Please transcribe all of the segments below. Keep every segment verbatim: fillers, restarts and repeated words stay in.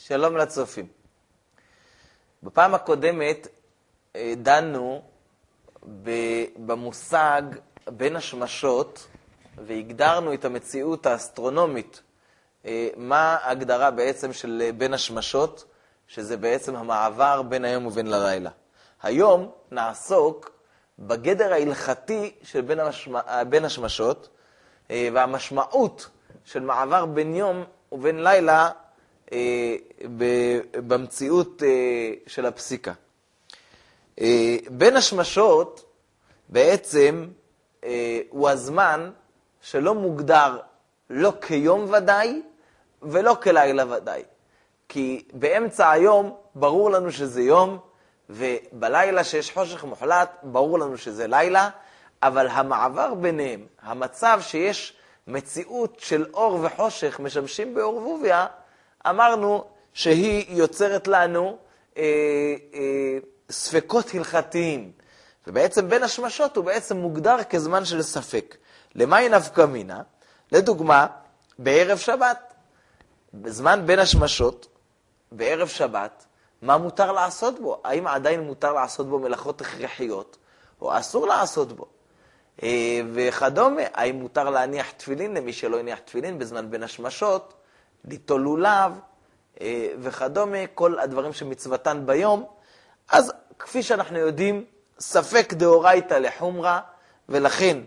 שלום לצופים. בפעם הקודמת דנו במושג בין השמשות והגדרנו את המציאות האסטרונומית. מה ההגדרה בעצם של בין השמשות? שזה בעצם המעבר בין היום ובין הלילה. היום נעסוק בגדר ההלכתי של בין, המשמע, בין השמשות והמשמעות של מעבר בין יום ובין לילה במציאות של הפסיקה. בין השמשות בעצם הוא הזמן שלא מוגדר לא כיום ודאי ולא כלילה ודאי. כי באמצע היום ברור לנו שזה יום, ובלילה שיש חושך מוחלט ברור לנו שזה לילה, אבל המעבר ביניהם, המצב שיש מציאות של אור וחושך משמשים בעורבוביה, אמרנו שהיא יוצרת לנו אה, אה, ספקות הלכתיים. ובעצם בין השמשות הוא בעצם מוגדר כזמן של ספק. למה נפקא מינה? לדוגמה, בערב שבת, בזמן בין השמשות, בערב שבת, מה מותר לעשות בו? האם עדיין מותר לעשות בו מלאכות הכרחיות, או אסור לעשות בו? אה, וכדומה, האם מותר להניח תפילין למי שלא יניח תפילין בזמן בין השמשות? ליטול לולב וכדומה, כל הדברים שמצוותן ביום. אז כפי שאנחנו יודעים, ספק דאורייתא לחומרא, ולכן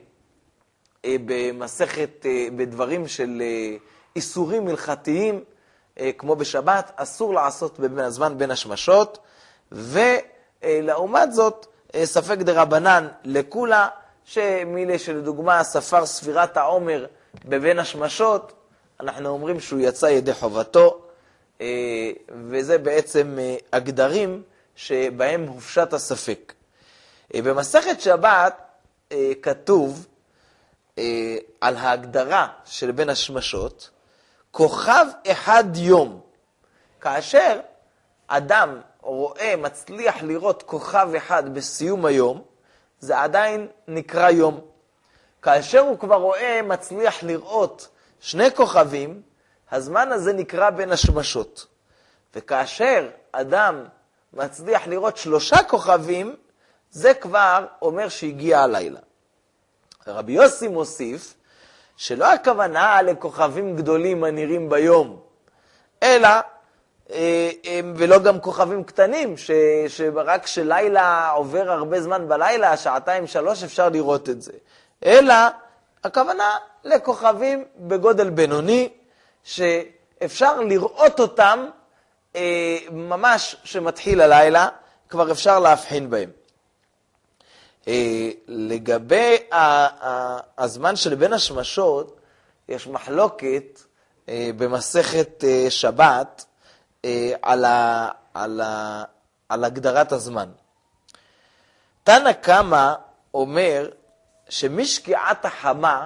במסכת, בדברים של איסורים הלכתיים, כמו בשבת, אסור לעשות בזמן בין השמשות, ולעומת זאת, ספק דרבנן לכולה, שמילה שלדוגמה ספר ספירת העומר בבין השמשות, אנחנו אומרים שהוא יצא ידי חובתו, וזה בעצם הגדרים שבהם הופשט הספק. במסכת שבת כתוב על ההגדרה של בין השמשות, כוכב אחד יום. כאשר אדם רואה, מצליח לראות כוכב אחד בסיום היום, זה עדיין נקרא יום. כאשר הוא כבר רואה, מצליח לראות שני כוכבים, הזמן הזה נקרא בין השמשות. וכאשר אדם מצליח לראות שלושה כוכבים, זה כבר אומר שהגיע הלילה. רבי יוסי מוסיף שלא הכוונה לכוכבים גדולים הנראים ביום, אלא, ולא גם כוכבים קטנים, ש, שרק שלילה עובר הרבה זמן בלילה, שעתיים שלוש אפשר לראות את זה. אלא הכוונה לכוכבים בגודל בינוני, שאפשר לראות אותם אה, ממש שמתחיל הלילה, כבר אפשר להבחין בהם. אה, לגבי ה- ה- הזמן של בין השמשות, יש מחלוקת אה, במסכת אה, שבת אה, על, ה- על, ה- על הגדרת הזמן. תנא קמא אומר שמשקיעת החמה,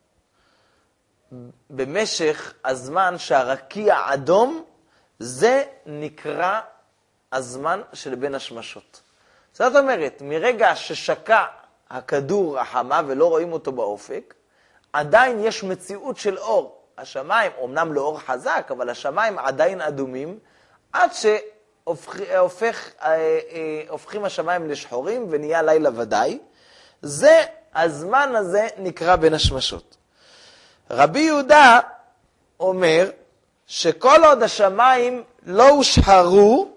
במשך הזמן שהרקיע אדום, זה נקרא הזמן של בין השמשות. זאת אומרת, מרגע ששקע הכדור החמה ולא רואים אותו באופק, עדיין יש מציאות של אור. השמיים, אמנם לא אור חזק, אבל השמיים עדיין אדומים, עד שהופכים השמיים לשחורים ונהיה לילה ודאי. זה, הזמן הזה נקרא בין השמשות. רבי יהודה אומר שכל עוד השמיים לא הושחרו,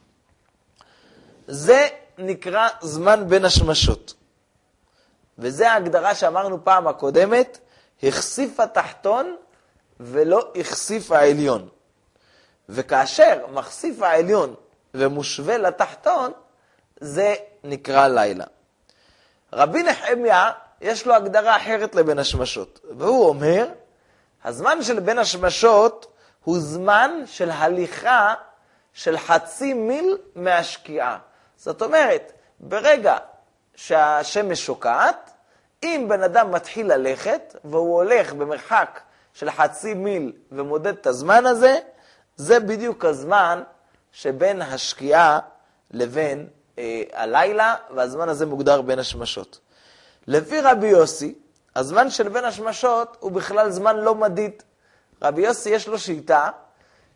זה נקרא זמן בין השמשות. וזה ההגדרה שאמרנו פעם הקודמת, החשיף התחתון ולא החשיף העליון. וכאשר מחשיף העליון ומושווה לתחתון, זה נקרא לילה. רבי נחמיה יש לו הגדרה אחרת לבין השמשות, והוא אומר, הזמן של בין השמשות הוא זמן של הליכה של חצי מיל מהשקיעה. זאת אומרת, ברגע שהשמש שוקעת, אם בן אדם מתחיל ללכת, והוא הולך במרחק של חצי מיל ומודד את הזמן הזה, זה בדיוק הזמן שבין השקיעה לבין אה, הלילה, והזמן הזה מוגדר בין השמשות. לפי רבי יוסי, הזמן של בין השמשות הוא בכלל זמן לא מדיד. רבי יוסי יש לו שיטה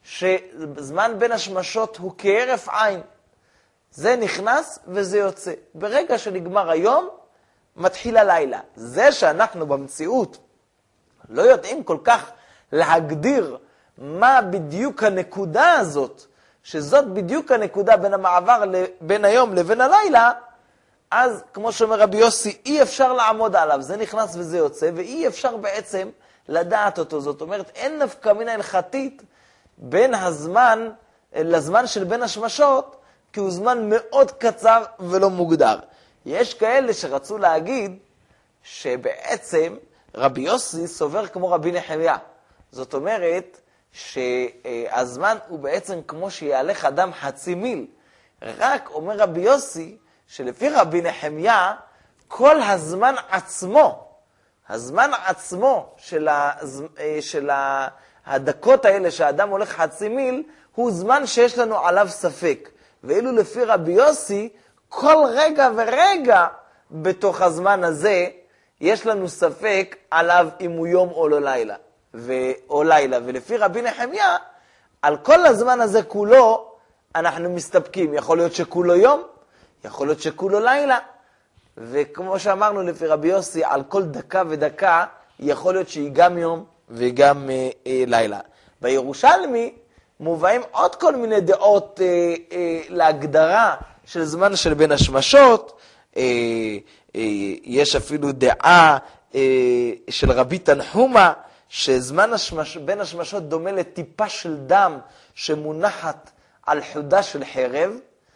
שזמן בין השמשות הוא כהרף עין. זה נכנס וזה יוצא. ברגע שנגמר היום, מתחיל הלילה. זה שאנחנו במציאות לא יודעים כל כך להגדיר מה בדיוק הנקודה הזאת, שזאת בדיוק הנקודה בין המעבר בין היום לבין הלילה, אז כמו שאומר רבי יוסי, אי אפשר לעמוד עליו. זה נכנס וזה יוצא, ואי אפשר בעצם לדעת אותו. זאת אומרת, אין נפקא מינה הלכתית בין הזמן לזמן של בין השמשות, כי הוא זמן מאוד קצר ולא מוגדר. יש כאלה שרצו להגיד שבעצם רבי יוסי סובר כמו רבי נחמיה. זאת אומרת שהזמן הוא בעצם כמו שיהלך אדם חצי מיל. רק אומר רבי יוסי שלפי רבי נחמיה כל הזמן עצמו, הזמן עצמו של, הז... של הדקות האלה שהאדם הולך חצי מיל, הוא זמן שיש לנו עליו ספק. ואילו לפי רבי יוסי, כל רגע ורגע בתוך הזמן הזה, יש לנו ספק עליו אם הוא יום או לא לילה. ו... או לילה. ולפי רבי נחמיה, על כל הזמן הזה כולו, אנחנו מסתפקים. יכול להיות שכולו יום, יכול להיות שכולו לילה. וכמו שאמרנו לפי רבי יוסי, על כל דקה ודקה, יכול להיות שהיא גם יום וגם אה, אה, לילה. בירושלמי, מובאים עוד כל מיני דעות אה, אה, להגדרה של זמן של בין השמשות. אה, אה, יש אפילו דעה אה, של רבי תנחומה, שזמן השמש, בין השמשות דומה לטיפה של דם שמונחת על חודה של חרב,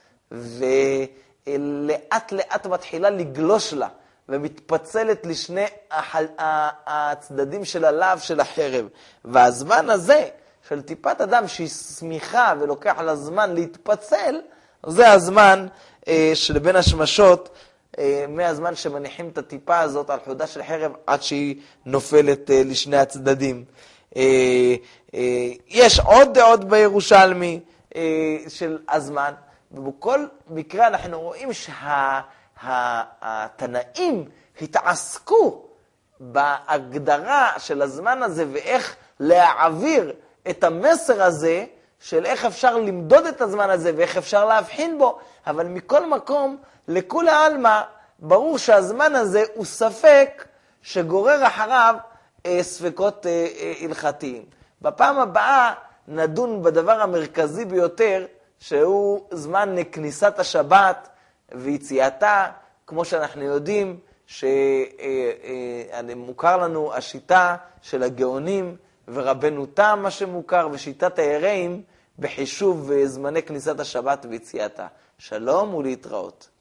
ולאט לאט מתחילה לגלוש לה, ומתפצלת לשני הצדדים של הלאו של החרב. והזמן הזה, של טיפת אדם שהיא סמיכה ולוקח לה זמן להתפצל, זה הזמן אה, של בין השמשות, אה, מהזמן שמניחים את הטיפה הזאת על חודה של חרב עד שהיא נופלת אה, לשני הצדדים. אה, אה, יש עוד דעות בירושלמי אה, של הזמן, ובכל מקרה אנחנו רואים שהתנאים התעסקו בהגדרה של הזמן הזה ואיך להעביר את המסר הזה של איך אפשר למדוד את הזמן הזה ואיך אפשר להבחין בו. אבל מכל מקום, לכולי עלמא, ברור שהזמן הזה הוא ספק שגורר אחריו אה, ספקות אה, אה, הלכתיים. בפעם הבאה נדון בדבר המרכזי ביותר, שהוא זמן כניסת השבת ויציאתה, כמו שאנחנו יודעים שמוכר לנו השיטה של הגאונים ורבנו תם, מה שמוכר, ושיטת היראים בחישוב זמני כניסת השבת ויציאתה. שלום ולהתראות.